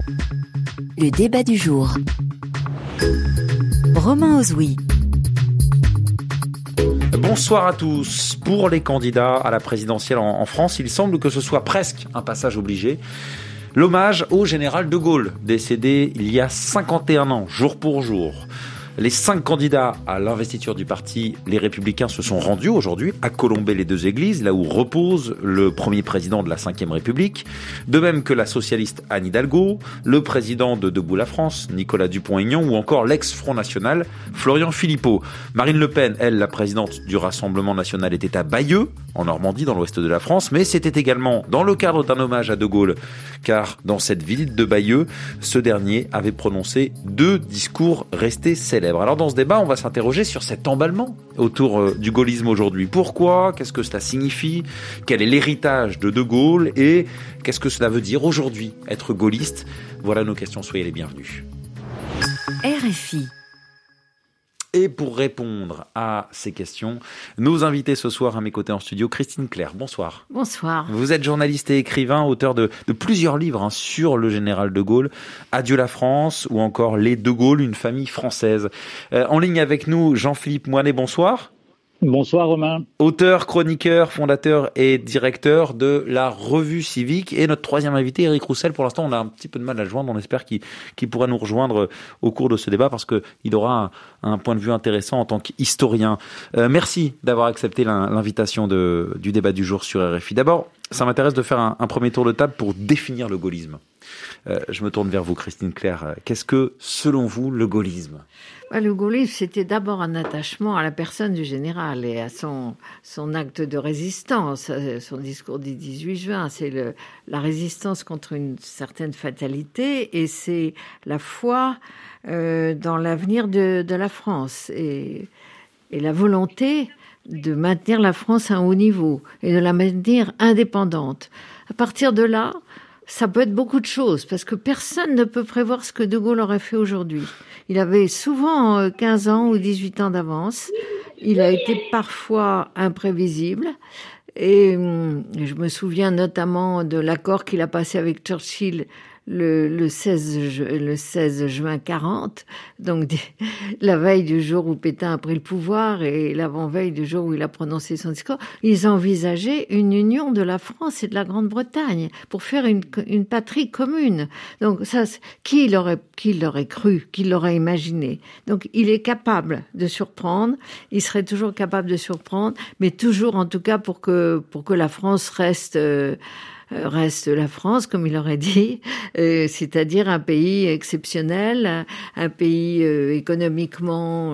Le débat du jour. Romain Ozoui. Bonsoir à tous. Pour les candidats à la présidentielle en France, il semble que ce soit presque un passage obligé. L'hommage au général de Gaulle, décédé il y a 51 ans, jour pour jour. Les 5 candidats à l'investiture du parti Les Républicains se sont rendus aujourd'hui à Colombey-les-Deux-Églises, là où repose le premier président de la Ve République, de même que la socialiste Anne Hidalgo, le président de Debout la France, Nicolas Dupont-Aignan, ou encore l'ex-Front National, Florian Philippot. Marine Le Pen, elle, la présidente du Rassemblement National, était à Bayeux, en Normandie, dans l'ouest de la France, mais c'était également dans le cadre d'un hommage à De Gaulle, car dans cette ville de Bayeux, ce dernier avait prononcé 2 discours restés célèbres. Alors dans ce débat, on va s'interroger sur cet emballement autour du gaullisme aujourd'hui. Pourquoi ? Qu'est-ce que cela signifie ? Quel est l'héritage de Gaulle ? Et qu'est-ce que cela veut dire aujourd'hui, être gaulliste ? Voilà nos questions, soyez les bienvenus. RFI. Et pour répondre à ces questions, nos invités ce soir à mes côtés en studio, Christine Clair, bonsoir. Bonsoir. Vous êtes journaliste et écrivain, auteur de plusieurs livres sur le général de Gaulle, Adieu la France ou encore Les De Gaulle, une famille française. En ligne avec nous, Jean-Philippe Moinet, bonsoir. Bonsoir Romain. Auteur, chroniqueur, fondateur et directeur de la Revue Civique. Et notre troisième invité, Éric Roussel. Pour l'instant, on a un petit peu de mal à le joindre. On espère qu'il pourra nous rejoindre au cours de ce débat parce qu'il aura un point de vue intéressant en tant qu'historien. Merci d'avoir accepté l'invitation du débat du jour sur RFI. D'abord, ça m'intéresse de faire un premier tour de table pour définir le gaullisme. Je me tourne vers vous, Christine Clair. Qu'est-ce que, selon vous, le gaullisme ? Le gaullisme, c'était d'abord un attachement à la personne du général et à son acte de résistance, son discours du 18 juin. C'est la résistance contre une certaine fatalité et c'est la foi dans l'avenir de la France et la volonté de maintenir la France à un haut niveau et de la maintenir indépendante. À partir de là, ça peut être beaucoup de choses, parce que personne ne peut prévoir ce que De Gaulle aurait fait aujourd'hui. Il avait souvent 15 ans ou 18 ans d'avance. Il a été parfois imprévisible. Et je me souviens notamment de l'accord qu'il a passé avec Churchill le 16 juin 40, donc la veille du jour où Pétain a pris le pouvoir et l'avant-veille du jour où il a prononcé son discours, ils envisageaient une union de la France et de la Grande-Bretagne pour faire une patrie commune. Donc ça, qui l'aurait cru, qui l'aurait imaginé? Donc il est capable de surprendre, il serait toujours capable de surprendre, mais toujours en tout cas pour que la France reste la France, comme il aurait dit, c'est-à-dire un pays exceptionnel, un pays économiquement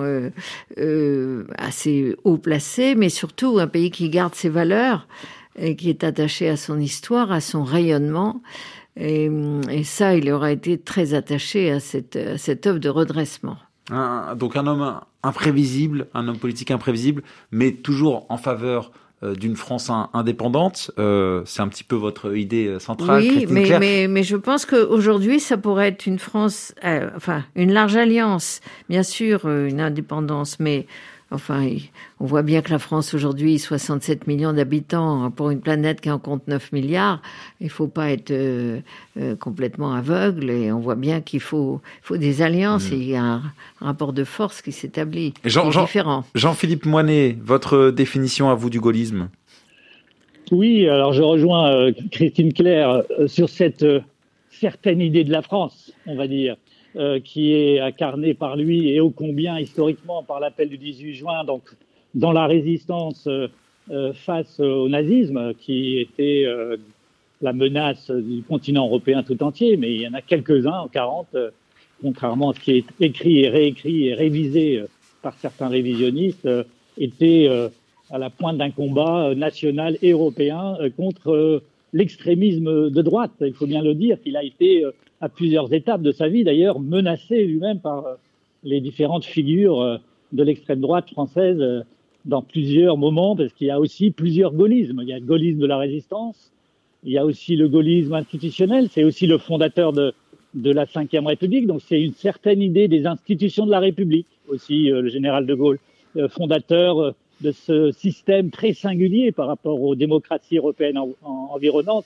assez haut placé, mais surtout un pays qui garde ses valeurs et qui est attaché à son histoire, à son rayonnement. Et ça, il aurait été très attaché à cette œuvre de redressement. Donc un homme imprévisible, un homme politique imprévisible, mais toujours en faveur d'une France indépendante. C'est un petit peu votre idée centrale, oui, Christine Clair. mais je pense qu'aujourd'hui, ça pourrait être une France, une large alliance, bien sûr, une indépendance, mais on voit bien que la France aujourd'hui, 67 millions d'habitants pour une planète qui en compte 9 milliards. Il faut pas être complètement aveugle et on voit bien qu'il faut des alliances et il y a un rapport de force qui s'établit, différent. Jean-Philippe Moinet, votre définition à vous du gaullisme ? Oui, alors je rejoins Christine Clair sur cette certaine idée de la France, on va dire. Qui est incarné par lui et ô combien historiquement par l'appel du 18 juin, donc dans la résistance face au nazisme, qui était la menace du continent européen tout entier, mais il y en a quelques-uns en 40, contrairement à ce qui est écrit et réécrit et révisé par certains révisionnistes, étaient à la pointe d'un combat national et européen contre l'extrémisme de droite. Il faut bien le dire qu'il a été à plusieurs étapes de sa vie, d'ailleurs, menacé lui-même par les différentes figures de l'extrême droite française dans plusieurs moments, parce qu'il y a aussi plusieurs gaullismes. Il y a le gaullisme de la résistance, il y a aussi le gaullisme institutionnel, c'est aussi le fondateur de la Ve République, donc c'est une certaine idée des institutions de la République, aussi le général de Gaulle, fondateur de ce système très singulier par rapport aux démocraties européennes environnantes et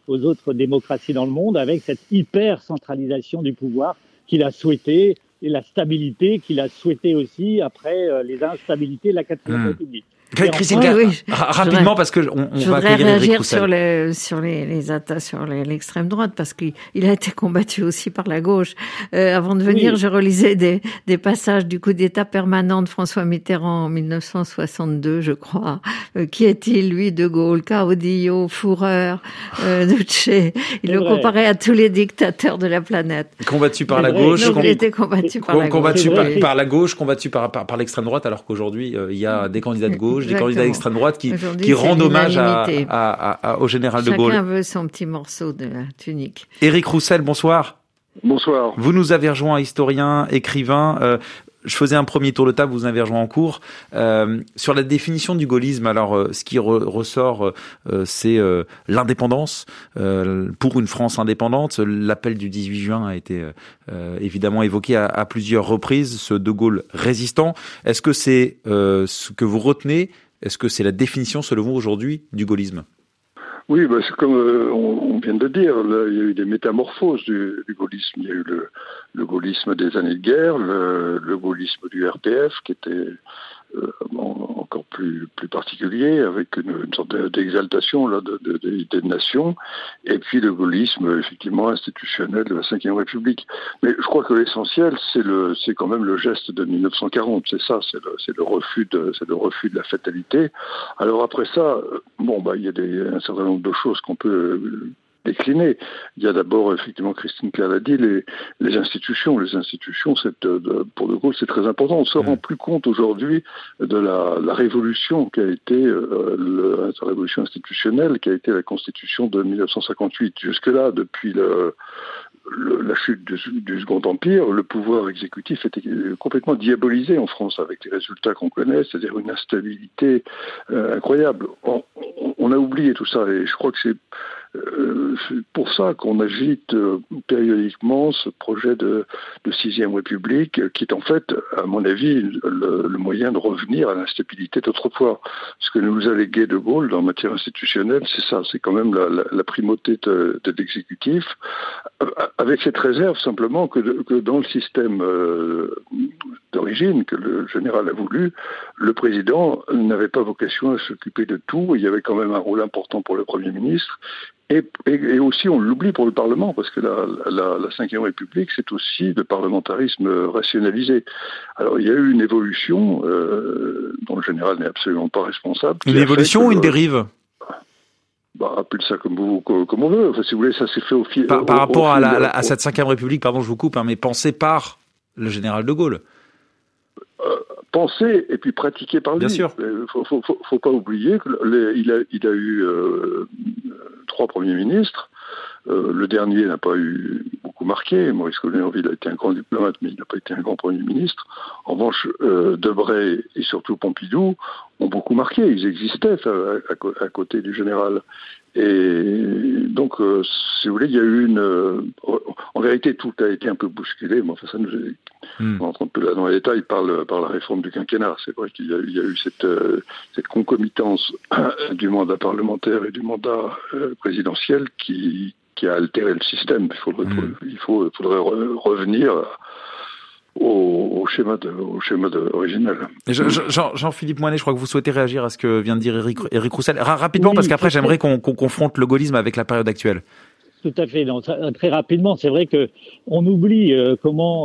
aux autres démocraties dans le monde, avec cette hyper-centralisation du pouvoir qu'il a souhaité et la stabilité qu'il a souhaité aussi après les instabilités de la 4e République. Christine, rapidement, parce que on va accueillir Éric Roussel. sur les attaques sur l'extrême droite, parce qu'il a été combattu aussi par la gauche. Avant de venir, je relisais des passages du coup d'État permanent de François Mitterrand en 1962, je crois. Qui est-il, lui, De Gaulle, Caudillo, Führer, Duce? Il le comparait à tous les dictateurs de la planète. Combattu par la gauche. Il était combattu par la gauche. Combattu par la gauche, combattu par l'extrême droite, alors qu'aujourd'hui, il y a des candidats de gauche, des candidats d'extrême droite qui rendent hommage au général de Gaulle. Chacun veut son petit morceau de la tunique. Éric Roussel, bonsoir. Bonsoir. Vous nous avez rejoint, historien, écrivain. Je faisais un premier tour de table, vous en avez rejoint en cours. Sur la définition du gaullisme, alors ce qui ressort, c'est l'indépendance pour une France indépendante. L'appel du 18 juin a été évidemment évoqué à plusieurs reprises, ce De Gaulle résistant. Est-ce que c'est ce que vous retenez? Est-ce que c'est la définition, selon vous, aujourd'hui, du gaullisme? Oui, c'est comme on vient de le dire, là, il y a eu des métamorphoses du gaullisme. Il y a eu le gaullisme des années de guerre, le gaullisme du RPF, qui était encore plus particulier, avec une sorte d'exaltation là des nations, et puis le gaullisme effectivement institutionnel de la Ve République. Mais je crois que l'essentiel, c'est quand même le geste de 1940. C'est ça, c'est le refus de la fatalité. Alors après ça, il y a un certain nombre de choses qu'on peut décliner. Il y a d'abord, effectivement, Christine Claire l'a dit, les institutions. Les institutions, pour De Gaulle, c'est très important. On se rend plus compte aujourd'hui de la révolution qui a été la révolution institutionnelle, qui a été la Constitution de 1958. Jusque-là, depuis la chute du Second Empire, le pouvoir exécutif était complètement diabolisé en France, avec les résultats qu'on connaît, c'est-à-dire une instabilité incroyable. On a oublié tout ça, et je crois que c'est pour ça qu'on agite périodiquement ce projet de Sixième République, qui est en fait, à mon avis, le moyen de revenir à l'instabilité d'autrefois. Ce que nous a légué De Gaulle en matière institutionnelle, c'est ça, c'est quand même la primauté de l'exécutif, avec cette réserve simplement que dans le système d'origine que le général a voulu, le président n'avait pas vocation à s'occuper de tout. Il y avait quand même un rôle important pour le Premier ministre. Et aussi, on l'oublie pour le Parlement, parce que la Ve République, c'est aussi le parlementarisme rationalisé. Alors, il y a eu une évolution dont le général n'est absolument pas responsable. Une évolution ou une dérive? Appelez ça comme on veut. Enfin, si vous voulez, ça s'est fait au fil. Par rapport à cette Ve République, pardon, je vous coupe, mais pensée par le général de Gaulle. Pensé et puis pratiqué par lui. Bien sûr. Faut pas oublier qu'il a eu 3 premiers ministres. Le dernier n'a pas eu beaucoup marqué. Maurice Collet-Henry a été un grand diplomate, mais il n'a pas été un grand premier ministre. En revanche, Debré et surtout Pompidou ont beaucoup marqué. Ils existaient à côté du général. Et donc, si vous voulez, il y a eu en vérité, tout a été un peu bousculé, mais enfin, ça nous on rentre un peu là dans les détails par la réforme du quinquennat. C'est vrai qu'il y a eu cette concomitance du mandat parlementaire et du mandat présidentiel qui a altéré le système. Il faudrait revenir au schéma original. Jean-Philippe Moinet, je crois que vous souhaitez réagir à ce que vient de dire Éric Roussel. Rapidement, parce qu'après, j'aimerais qu'on confronte le gaullisme avec la période actuelle. Tout à fait. Donc, très rapidement, c'est vrai que on oublie comment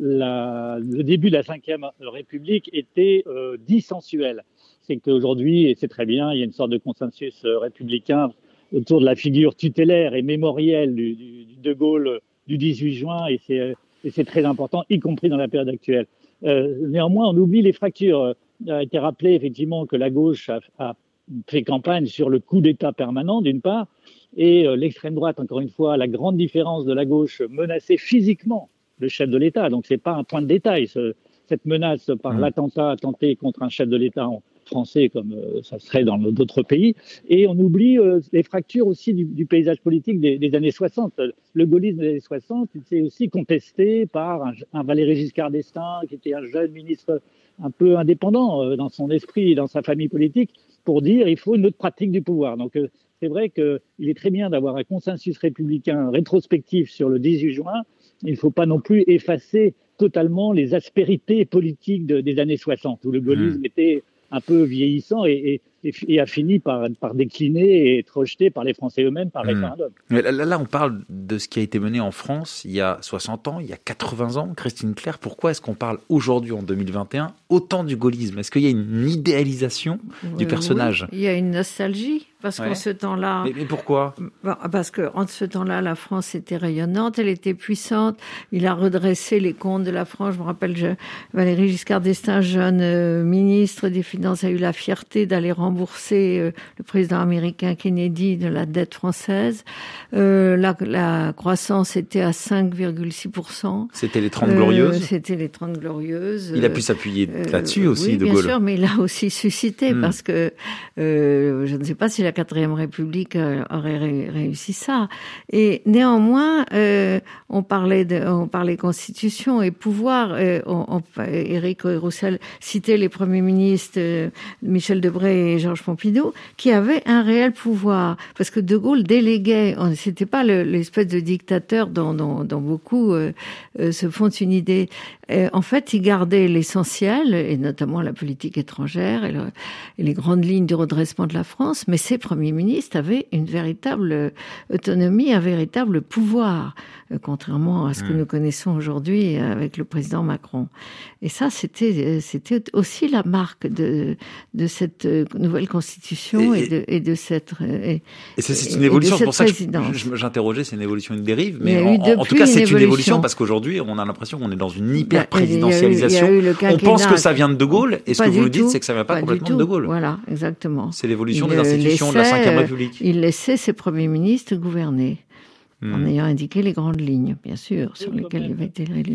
le début de la Ve République était dissensuel. C'est qu'aujourd'hui, et c'est très bien, il y a une sorte de consensus républicain autour de la figure tutélaire et mémorielle du De Gaulle du 18 juin, et c'est très important, y compris dans la période actuelle. Néanmoins, on oublie les fractures. Il a été rappelé effectivement que la gauche a fait campagne sur le coup d'État permanent, d'une part, et l'extrême droite, encore une fois, la grande différence de la gauche, menaçait physiquement le chef de l'État. Donc, c'est pas un point de détail, cette menace par l'attentat tenté contre un chef de l'État français, comme ça serait dans d'autres pays. Et on oublie les fractures aussi du paysage politique des années 60. Le gaullisme des années 60, c'est aussi contesté par un Valéry Giscard d'Estaing, qui était un jeune ministre un peu indépendant dans son esprit et dans sa famille politique, pour dire il faut une autre pratique du pouvoir. Donc, c'est vrai qu'il est très bien d'avoir un consensus républicain rétrospectif sur le 18 juin. Il ne faut pas non plus effacer totalement les aspérités politiques des années 60, où le gaullisme était un peu vieillissant et a fini par décliner et être rejeté par les Français eux-mêmes par référendum. Mais là, on parle de ce qui a été mené en France il y a 60 ans, il y a 80 ans. Christine Claire, pourquoi est-ce qu'on parle aujourd'hui, en 2021, autant du gaullisme? Est-ce qu'il y a une idéalisation du personnage? Oui, il y a une nostalgie, parce qu'en ce temps-là... Mais pourquoi? Parce qu'en ce temps-là, la France était rayonnante, elle était puissante. Il a redressé les comptes de la France. Je me rappelle, Valéry Giscard d'Estaing, jeune ministre des Finances, a eu la fierté d'aller rembourser le président américain Kennedy de la dette française. La croissance était à 5,6%. C'était les 30 Glorieuses. C'était les 30 Glorieuses. Il a pu s'appuyer là-dessus aussi, oui, De Gaulle. Bien sûr, mais il a aussi suscité, parce que je ne sais pas si la 4e République aurait réussi ça. Et néanmoins, on parlait constitution et pouvoir. Éric Roussel citait les premiers ministres Michel Debré et Georges Pompidou, qui avaient un réel pouvoir. Parce que De Gaulle déléguait. C'était pas l'espèce de dictateur dont beaucoup se font une idée. En fait, il gardait l'essentiel, et notamment la politique étrangère et les grandes lignes du redressement de la France, mais ces premiers ministres avaient une véritable autonomie, un véritable pouvoir, contrairement à ce que nous connaissons aujourd'hui avec le président Macron. Et ça, c'était aussi la marque de cette nouvelle constitution et de cette et c'est une évolution. C'est pour ça que j'interrogeais, c'est une évolution, une dérive, mais en tout cas, c'est une évolution parce qu'aujourd'hui, on a l'impression qu'on est dans une hyper présidentialisation. On pense que ça vient de De Gaulle, et ce que vous nous dites, c'est que ça ne vient pas complètement de De Gaulle. Voilà, exactement. C'est l'évolution des institutions de la Ve République. Il laissait ses premiers ministres gouverner, en ayant indiqué les grandes lignes, bien sûr, sur lesquelles il avait été élu.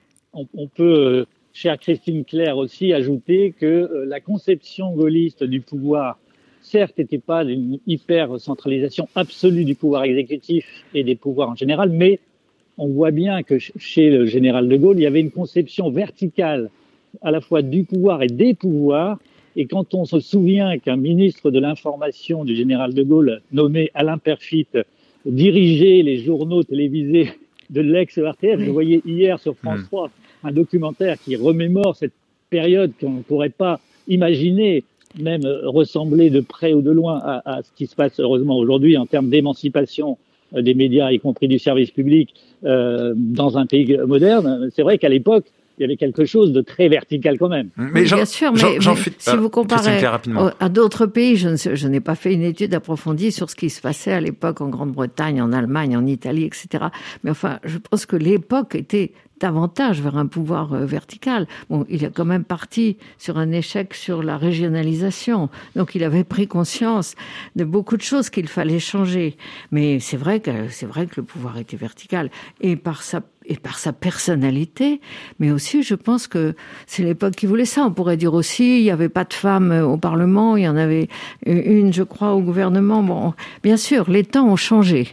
On peut, chère Christine Claire, aussi ajouter que la conception gaulliste du pouvoir, certes, n'était pas d'une hyper-centralisation absolue du pouvoir exécutif et des pouvoirs en général, mais on voit bien que chez le général de Gaulle, il y avait une conception verticale à la fois du pouvoir et des pouvoirs. Et quand on se souvient qu'un ministre de l'information du général de Gaulle, nommé Alain Perfit, dirigeait les journaux télévisés de l'ex-RTF, je voyais hier sur France 3 un documentaire qui remémore cette période qu'on ne pourrait pas imaginer, même ressembler de près ou de loin à ce qui se passe heureusement aujourd'hui en termes d'émancipation des médias, y compris du service public, dans un pays moderne. C'est vrai qu'à l'époque, il y avait quelque chose de très vertical quand même. Mais bien sûr, mais si vous comparez à d'autres pays, je n'ai pas fait une étude approfondie sur ce qui se passait à l'époque en Grande-Bretagne, en Allemagne, en Italie, etc. Mais enfin, je pense que l'époque était davantage vers un pouvoir vertical. Bon, il est quand même parti sur un échec sur la régionalisation. Donc, il avait pris conscience de beaucoup de choses qu'il fallait changer. Mais c'est vrai que le pouvoir était vertical. Et par sa personnalité, mais aussi, je pense que c'est l'époque qui voulait ça. On pourrait dire aussi, il n'y avait pas de femmes au Parlement, il y en avait une, je crois, au gouvernement. Bon, bien sûr, les temps ont changé.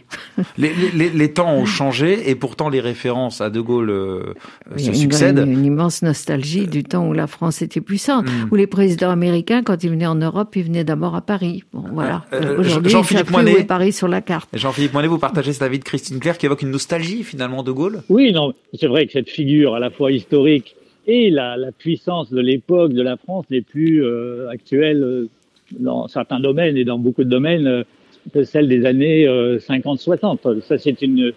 Les temps ont changé, et pourtant les références à De Gaulle se succèdent. Une immense nostalgie du temps où la France était puissante, où les présidents américains, quand ils venaient en Europe, ils venaient d'abord à Paris. Bon, voilà. Aujourd'hui, Jean-Philippe Moinet, où est Paris sur la carte. Jean-Philippe Moinet, vous partagez cet avis de Christine Claire qui évoque une nostalgie, finalement, de Gaulle? Oui, non, c'est vrai que cette figure à la fois historique et la puissance de l'époque de la France n'est plus actuelle dans certains domaines et dans beaucoup de domaines que celle des années 50-60. Ça, c'est une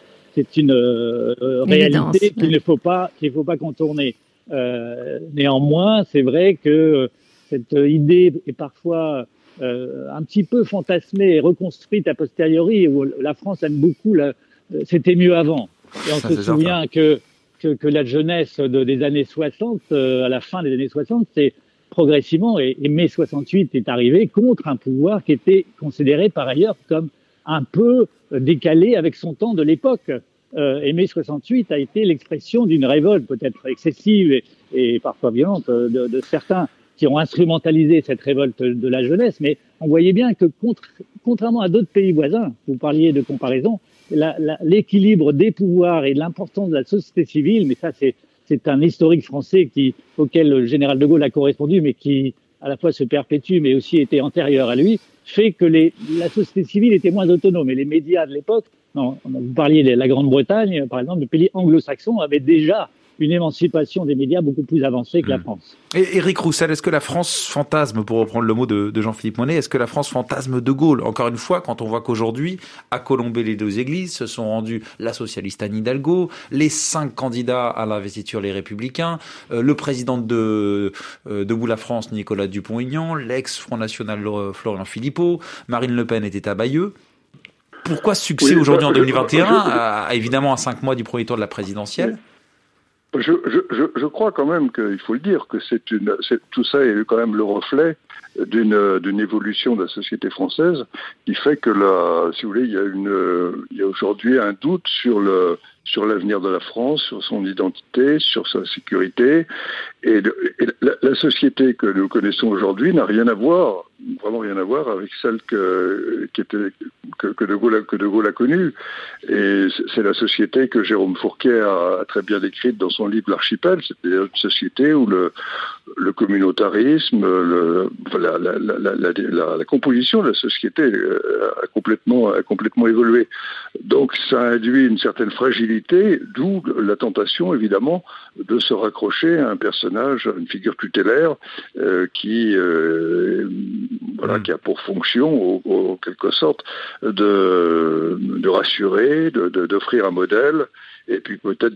réalité qu'il ne faut pas contourner. Néanmoins, c'est vrai que cette idée est parfois un petit peu fantasmée et reconstruite a posteriori, où la France aime beaucoup c'était mieux avant. Et on se souvient que la jeunesse des années 60, à la fin des années 60, c'est progressivement, et mai 68 est arrivé contre un pouvoir qui était considéré par ailleurs comme un peu décalé avec son temps de l'époque. Et mai 68 a été l'expression d'une révolte peut-être excessive et parfois violente de certains qui ont instrumentalisé cette révolte de la jeunesse. Mais on voyait bien que contrairement à d'autres pays voisins, vous parliez de comparaison, l'équilibre des pouvoirs et l'importance de la société civile, mais ça c'est un historique français auquel le général de Gaulle a correspondu, mais qui à la fois se perpétue, mais aussi était antérieure à lui, fait que la société civile était moins autonome. Et les médias de l'époque, vous parliez de la Grande-Bretagne, par exemple, le pays anglo-saxon avait déjà une émancipation des médias beaucoup plus avancée que la France. Et Éric Roussel, est-ce que la France fantasme, pour reprendre le mot de Jean-Philippe Monnet, est-ce que la France fantasme De Gaulle? Encore une fois, quand on voit qu'aujourd'hui, à Colombey-les-Deux-Églises, se sont rendus la socialiste Anne Hidalgo, les 5 candidats à l'investiture, les Républicains, le président de Debout la France, Nicolas Dupont-Aignan, l'ex-Front National Florian Philippot, Marine Le Pen était à Bayeux. Pourquoi ce succès aujourd'hui en 2021, évidemment à 5 mois du premier tour de la présidentielle? Je crois quand même qu'il faut le dire que tout ça est quand même le reflet d'une évolution de la société française qui fait que si vous voulez, il y a aujourd'hui un doute sur l'avenir de la France, sur son identité, sur sa sécurité, et la société que nous connaissons aujourd'hui n'a rien à voir, vraiment rien à voir avec celle que De Gaulle a connue. Et c'est la société que Jérôme Fourquet a très bien décrite dans son livre L'Archipel. C'était une société où le communautarisme, la composition de la société a complètement évolué. Donc ça induit une certaine fragilité, d'où la tentation évidemment de se raccrocher à un personnage, une figure tutélaire qui a pour fonction, en quelque sorte, de rassurer, d'offrir un modèle, et puis peut-être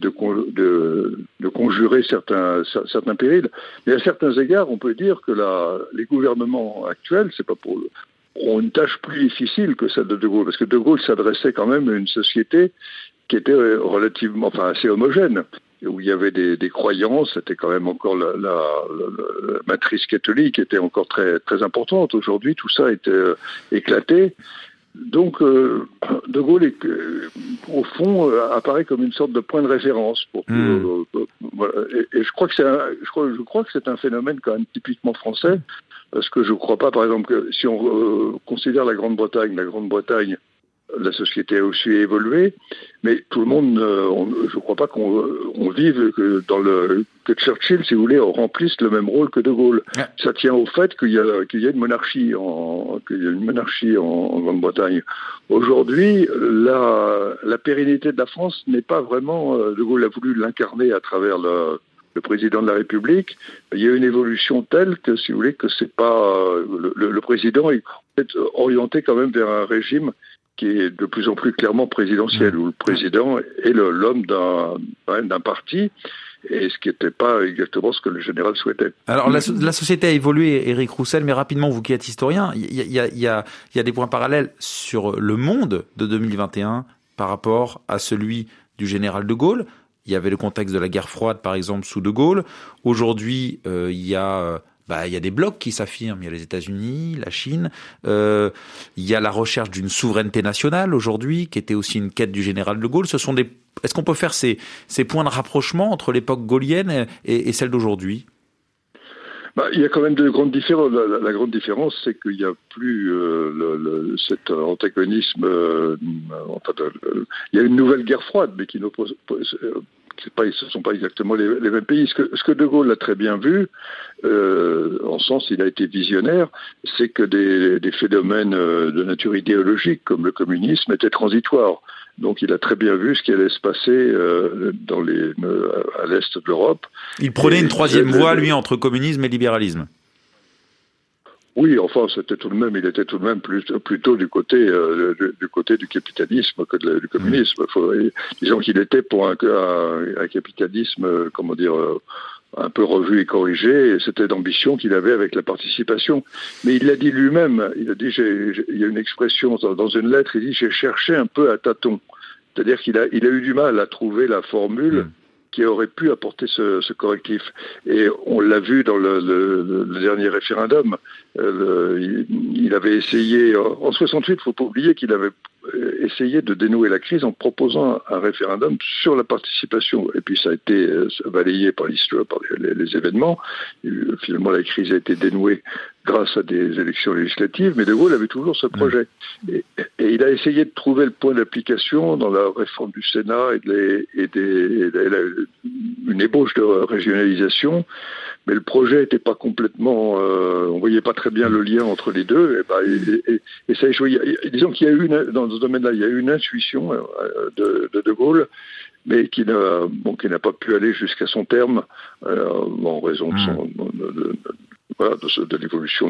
de conjurer certains périls. Mais à certains égards, on peut dire que les gouvernements actuels, c'est pas ont une tâche plus difficile que celle de De Gaulle, parce que De Gaulle s'adressait quand même à une société qui était assez homogène, où il y avait des croyances. C'était quand même encore la matrice catholique était encore très, très importante. Aujourd'hui, tout ça a été éclaté. Donc, De Gaulle, au fond, apparaît comme une sorte de point de référence. Voilà. Et je crois que c'est un phénomène quand même typiquement français, parce que je ne crois pas, par exemple, que si on considère la Grande-Bretagne, la société a aussi évolué, mais tout le monde, je ne crois pas qu'on vive que Churchill, si vous voulez, remplisse le même rôle que De Gaulle. Ouais. Ça tient au fait qu'il y a une monarchie en Grande-Bretagne. Aujourd'hui, la pérennité de la France n'est pas vraiment. De Gaulle a voulu l'incarner à travers le président de la République. Il y a une évolution telle que, si vous voulez, que c'est pas le président est orienté quand même vers un régime qui est de plus en plus clairement présidentiel, où le président est l'homme d'un parti, et ce qui n'était pas exactement ce que le général souhaitait. Alors la société a évolué, Éric Roussel, mais rapidement, vous qui êtes historien, il y a des points parallèles sur le monde de 2021 par rapport à celui du général de Gaulle. Il y avait le contexte de la guerre froide, par exemple, sous de Gaulle. Aujourd'hui, il y a des blocs qui s'affirment. Il y a les États-Unis, la Chine. Il y a la recherche d'une souveraineté nationale aujourd'hui, qui était aussi une quête du général de Gaulle. Est-ce qu'on peut faire ces points de rapprochement entre l'époque gaulienne et celle d'aujourd'hui ? Il y a quand même de grandes différences. La grande différence, c'est qu'il n'y a plus cet antagonisme. Il y a une nouvelle guerre froide, mais qui n'oppose. Ce ne sont pas exactement les mêmes pays. Ce que De Gaulle a très bien vu, en sens il a été visionnaire, c'est que des phénomènes de nature idéologique, comme le communisme, étaient transitoires. Donc il a très bien vu ce qui allait se passer à l'est de l'Europe. Il prenait une troisième voie, lui, entre communisme et libéralisme. Oui, enfin, il était tout de même plutôt du côté du capitalisme que du communisme. Disons qu'il était pour un capitalisme, un peu revu et corrigé, et c'était l'ambition qu'il avait avec la participation. Mais il l'a dit lui-même, il y a une expression dans une lettre, il dit « j'ai cherché un peu à tâtons ». C'est-à-dire qu'il a eu du mal à trouver la formule qui aurait pu apporter ce correctif. Et on l'a vu dans le dernier référendum. Il avait essayé, en 68, il ne faut pas oublier qu'il avait essayé de dénouer la crise en proposant un référendum sur la participation. Et puis ça a été balayé par l'histoire, par les événements. Finalement, la crise a été dénouée grâce à des élections législatives, mais De Gaulle avait toujours ce projet. Et il a essayé de trouver le point d'application dans la réforme du Sénat et une ébauche de régionalisation, mais le projet n'était pas complètement, on voyait pas très bien le lien entre les deux, et ça a échoué. Disons qu'il y a eu dans ce domaine-là, il y a eu une intuition de Gaulle, mais qui n'a pas pu aller jusqu'à son terme en raison de l'évolution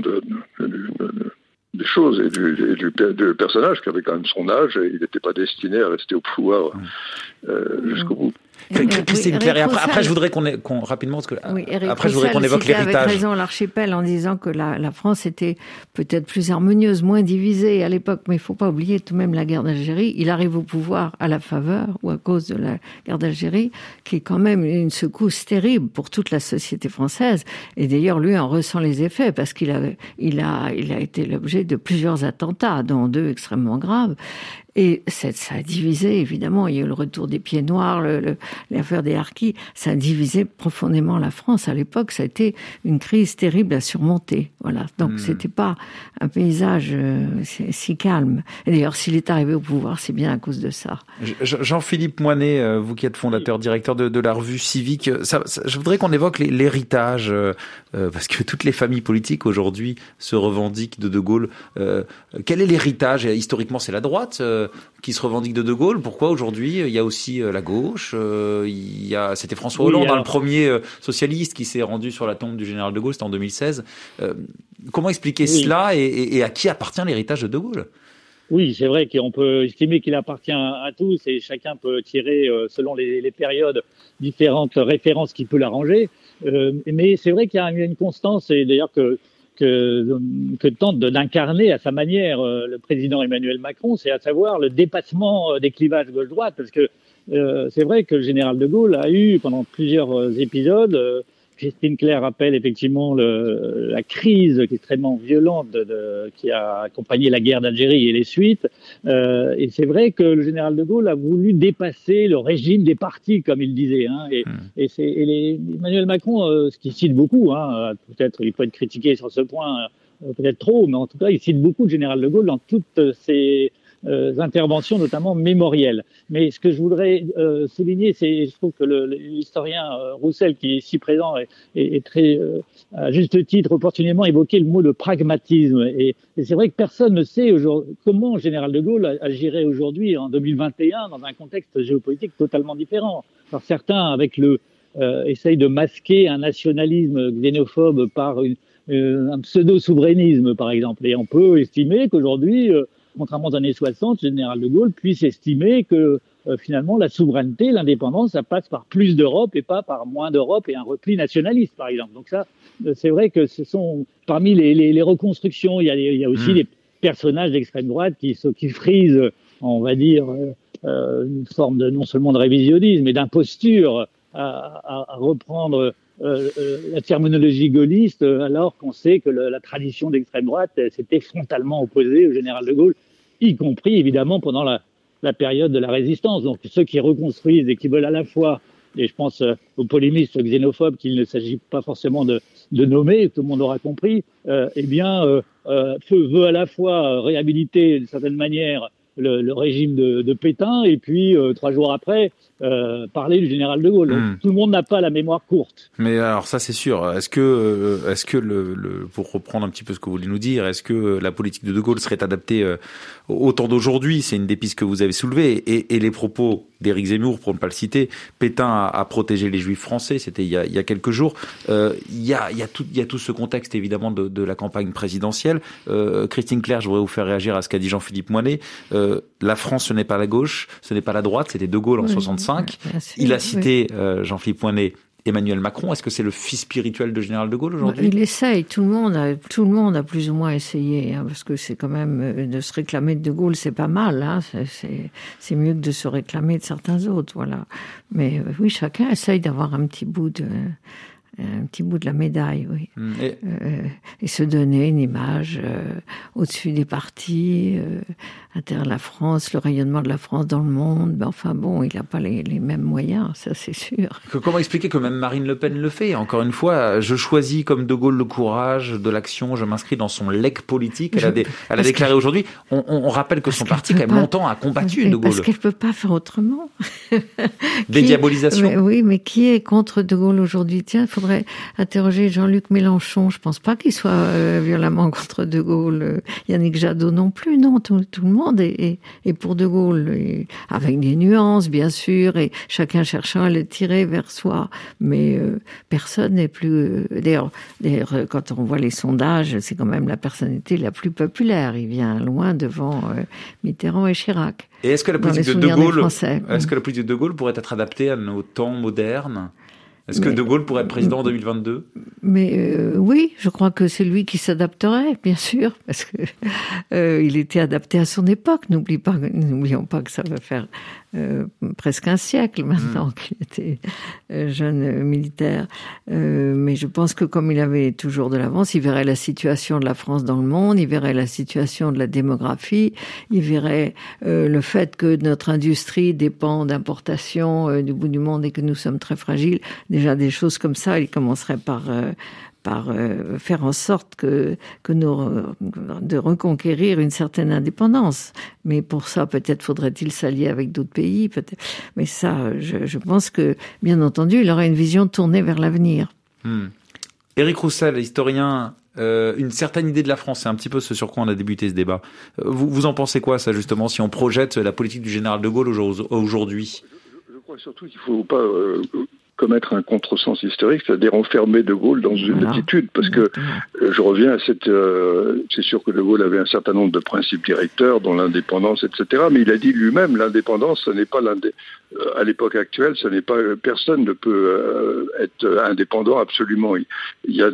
des choses et du personnage qui avait quand même son âge, et il n'était pas destiné à rester au pouvoir jusqu'au bout. Christine Claire, et après je voudrais qu'on rapidement, parce que après je voudrais qu'on évoque l'héritage. Avec raison l'archipel en disant que la France était peut-être plus harmonieuse, moins divisée à l'époque, mais il faut pas oublier tout de même la guerre d'Algérie. Il arrive au pouvoir à la faveur ou à cause de la guerre d'Algérie, qui est quand même une secousse terrible pour toute la société française. Et d'ailleurs lui en ressent les effets parce qu'il a été l'objet de plusieurs attentats, dont 2 extrêmement graves. Et ça a divisé, évidemment. Il y a eu le retour des pieds noirs, l'affaire des harkis. Ça a divisé profondément la France. À l'époque, ça a été une crise terrible à surmonter. Voilà. Donc, c'était pas un paysage si calme. Et d'ailleurs, s'il est arrivé au pouvoir, c'est bien à cause de ça. Jean-Philippe Moinet, vous qui êtes fondateur, directeur de la revue Civique, je voudrais qu'on évoque l'héritage, parce que toutes les familles politiques aujourd'hui se revendiquent de Gaulle. Quel est l'héritage? Historiquement, c'est la droite qui se revendique de Gaulle. Pourquoi aujourd'hui il y a aussi la gauche? C'était François Hollande, le premier socialiste qui s'est rendu sur la tombe du général de Gaulle, c'était en 2016. Comment expliquer cela et à qui appartient l'héritage de Gaulle? Oui, c'est vrai qu'on peut estimer qu'il appartient à tous et chacun peut tirer, selon les périodes, différentes références qui peut l'arranger. Mais c'est vrai qu'il y a une constance, et d'ailleurs que tente d'incarner à sa manière le président Emmanuel Macron, c'est à savoir le dépassement des clivages gauche-droite, parce que c'est vrai que le général de Gaulle a eu pendant plusieurs épisodes, Christine Claire rappelle effectivement la crise extrêmement violente qui a accompagné la guerre d'Algérie et les suites. Et c'est vrai que le général de Gaulle a voulu dépasser le régime des partis, comme il disait. Emmanuel Macron, ce qu'il cite beaucoup, peut-être il peut être critiqué sur ce point, peut-être trop, mais en tout cas il cite beaucoup le général de Gaulle dans toutes ses interventions, notamment mémorielles. Mais ce que je voudrais souligner, je trouve que l'historien Roussel, qui est ici présent, est très, à juste titre, opportunément évoqué le mot de pragmatisme. Et c'est vrai que personne ne sait comment le général de Gaulle agirait aujourd'hui, en 2021, dans un contexte géopolitique totalement différent. Alors certains, avec essayent de masquer un nationalisme xénophobe par un pseudo-souverainisme, par exemple. Et on peut estimer qu'aujourd'hui, contrairement aux années 60, le général de Gaulle puisse estimer que finalement la souveraineté, l'indépendance, ça passe par plus d'Europe et pas par moins d'Europe et un repli nationaliste, par exemple. Donc ça, c'est vrai que ce sont parmi les reconstructions, il y a aussi des personnages d'extrême droite qui frisent, on va dire, une forme non seulement de révisionnisme, mais d'imposture à reprendre la terminologie gaulliste, alors qu'on sait que la tradition d'extrême droite s'était frontalement opposée au général de Gaulle, y compris évidemment pendant la période de la résistance. Donc ceux qui reconstruisent et qui veulent à la fois, et je pense aux polémistes xénophobes qu'il ne s'agit pas forcément de nommer, tout le monde aura compris, veut à la fois réhabiliter d'une certaine manière le régime de Pétain, et puis 3 jours après parler du général de Gaulle. Donc, tout le monde n'a pas la mémoire courte. Mais alors ça c'est sûr. Est-ce que pour reprendre un petit peu ce que vous voulez nous dire, est-ce que la politique de Gaulle serait adaptée au temps d'aujourd'hui? C'est une des pistes que vous avez soulevées, et les propos d'Éric Zemmour, pour ne pas le citer. Pétain a protégé les Juifs français, c'était il y a quelques jours. Il y a tout ce contexte évidemment de la campagne présidentielle. Christine Claire, je voudrais vous faire réagir à ce qu'a dit Jean-Philippe Moinet. La France, ce n'est pas la gauche, ce n'est pas la droite, c'était De Gaulle en 65. Il a cité Jean-Philipe Moinet, Emmanuel Macron. Est-ce que c'est le fils spirituel de général de Gaulle aujourd'hui? Il essaye. Tout le monde a plus ou moins essayé, parce que c'est quand même de se réclamer de Gaulle, c'est pas mal. C'est mieux que de se réclamer de certains autres, voilà. Mais oui, chacun essaye d'avoir un petit bout un petit bout de la médaille, oui. Et se donner une image au-dessus des partis, intérieur de la France, le rayonnement de la France dans le monde. Ben, enfin bon, il n'a pas les mêmes moyens, ça c'est sûr. Comment expliquer que même Marine Le Pen le fait? Encore une fois, je choisis comme De Gaulle le courage de l'action, je m'inscris dans son legs politique. Elle a déclaré aujourd'hui. On rappelle que son parti, quand même longtemps, a combattu De Gaulle. Parce qu'elle ne peut pas faire autrement. Dédiabolisation. Oui, mais qui est contre De Gaulle aujourd'hui? Tiens, il faudrait interroger Jean-Luc Mélenchon. Je ne pense pas qu'il soit violemment contre De Gaulle. Yannick Jadot non plus, non. Tout le monde est pour De Gaulle. Et avec des nuances, bien sûr, et chacun cherchant à le tirer vers soi. Mais personne n'est plus... D'ailleurs, quand on voit les sondages, c'est quand même la personnalité la plus populaire. Il vient loin devant Mitterrand et Chirac. Et est-ce que la politique de De Gaulle pourrait être adaptée à nos temps modernes? Est-ce que De Gaulle pourrait être président en 2022? Mais oui, je crois que c'est lui qui s'adapterait, bien sûr, parce que il était adapté à son époque. N'oublions pas que ça va faire presque un siècle maintenant qu'il était jeune militaire. Mais je pense que comme il avait toujours de l'avance, il verrait la situation de la France dans le monde, il verrait la situation de la démographie, il verrait le fait que notre industrie dépend d'importations du bout du monde et que nous sommes très fragiles. Déjà des choses comme ça, il commencerait par faire en sorte de reconquérir une certaine indépendance. Mais pour ça, peut-être faudrait-il s'allier avec d'autres pays. Peut-être. Mais ça, je pense que, bien entendu, il aurait une vision tournée vers l'avenir. Éric Roussel, historien, une certaine idée de la France, c'est un petit peu ce sur quoi on a débuté ce débat. Vous en pensez quoi, ça, justement, si on projette la politique du général de Gaulle aujourd'hui? Je crois surtout qu'il ne faut pas... commettre un contresens historique, c'est-à-dire enfermer De Gaulle dans une attitude, parce que je reviens à cette... c'est sûr que De Gaulle avait un certain nombre de principes directeurs, dont l'indépendance, etc., mais il a dit lui-même, l'indépendance, ce n'est pas à l'époque actuelle, ce n'est pas... Personne ne peut être indépendant absolument. Il y a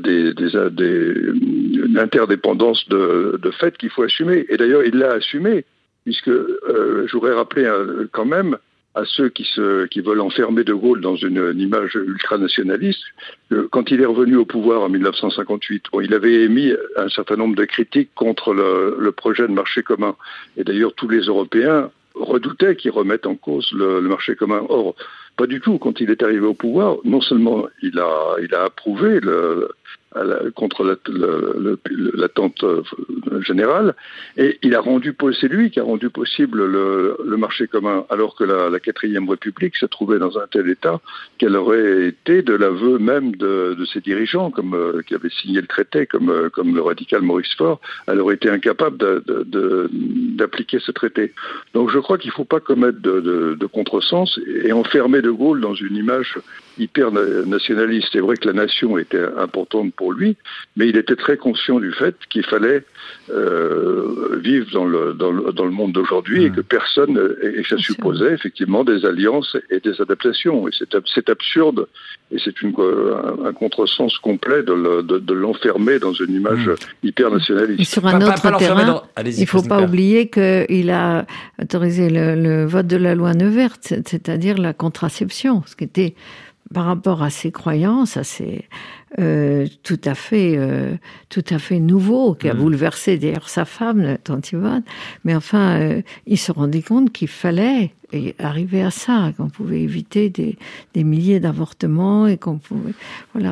une interdépendance de fait qu'il faut assumer. Et d'ailleurs, il l'a assumé, puisque je voudrais rappeler quand même à ceux qui veulent enfermer De Gaulle dans une image ultranationaliste, quand il est revenu au pouvoir en 1958, il avait émis un certain nombre de critiques contre le projet de marché commun. Et d'ailleurs, tous les Européens redoutaient qu'il remette en cause le marché commun. Or, pas du tout. Quand il est arrivé au pouvoir, non seulement il a approuvé contre l'attente générale, et c'est lui qui a rendu possible le marché commun, alors que la 4e République se trouvait dans un tel état qu'elle aurait été de l'aveu même de ses dirigeants, qui avaient signé le traité, comme le radical Maurice Faure, elle aurait été incapable d'appliquer ce traité. Donc je crois qu'il ne faut pas commettre de contresens et enfermer De Gaulle dans une image hyper nationaliste. C'est vrai que la nation était importante pour lui, mais il était très conscient du fait qu'il fallait vivre dans le monde d'aujourd'hui et que et ça supposait effectivement des alliances et des adaptations. Et c'est absurde et c'est un contresens complet de l'enfermer dans une image hyper nationaliste. Et sur un autre terrain, il ne faut pas oublier qu'il a autorisé le vote de la loi Nevers, c'est-à-dire la contraception, ce qui était par rapport à ses croyances, tout à fait nouveau, qui a bouleversé d'ailleurs sa femme, tante Yvonne. Mais enfin, il se rendait compte qu'il fallait arriver à ça, qu'on pouvait éviter des milliers d'avortements et qu'on pouvait... Voilà,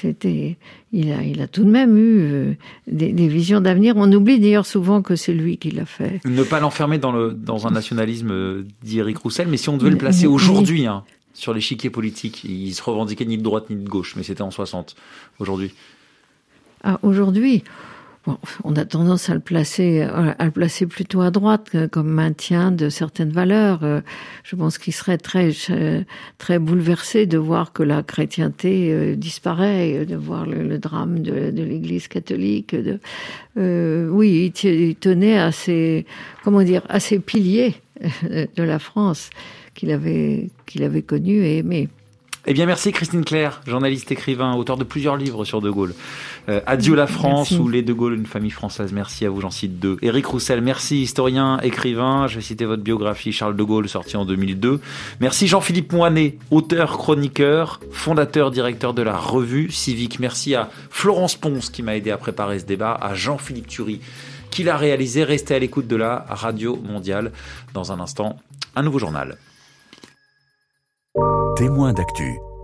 il a tout de même eu des visions d'avenir. On oublie d'ailleurs souvent que c'est lui qui l'a fait. Ne pas l'enfermer dans un nationalisme, dit Éric Roussel, mais si on devait le placer aujourd'hui... sur l'échiquier politique, il se revendiquait ni de droite ni de gauche, mais c'était en 60. Aujourd'hui. Aujourd'hui, on a tendance à le placer plutôt à droite, comme maintien de certaines valeurs. Je pense qu'il serait très, très bouleversé de voir que la chrétienté disparaît, de voir le drame de l'Église catholique. Oui, il tenait à ces piliers de la France qu'il avait connu et aimé. Eh bien, merci Christine Claire, journaliste, écrivain, auteur de plusieurs livres sur De Gaulle. Adieu la France ou Les De Gaulle, une famille française. Merci à vous, j'en cite 2. Éric Roussel, merci, historien, écrivain. Je vais citer votre biographie, Charles de Gaulle, sortie en 2002. Merci Jean-Philippe Moinet, auteur, chroniqueur, fondateur, directeur de la revue Civique. Merci à Florence Ponce qui m'a aidé à préparer ce débat, à Jean-Philippe Thury qui l'a réalisé. Restez à l'écoute de la Radio Mondiale. Dans un instant, un nouveau journal. Témoin d'actu.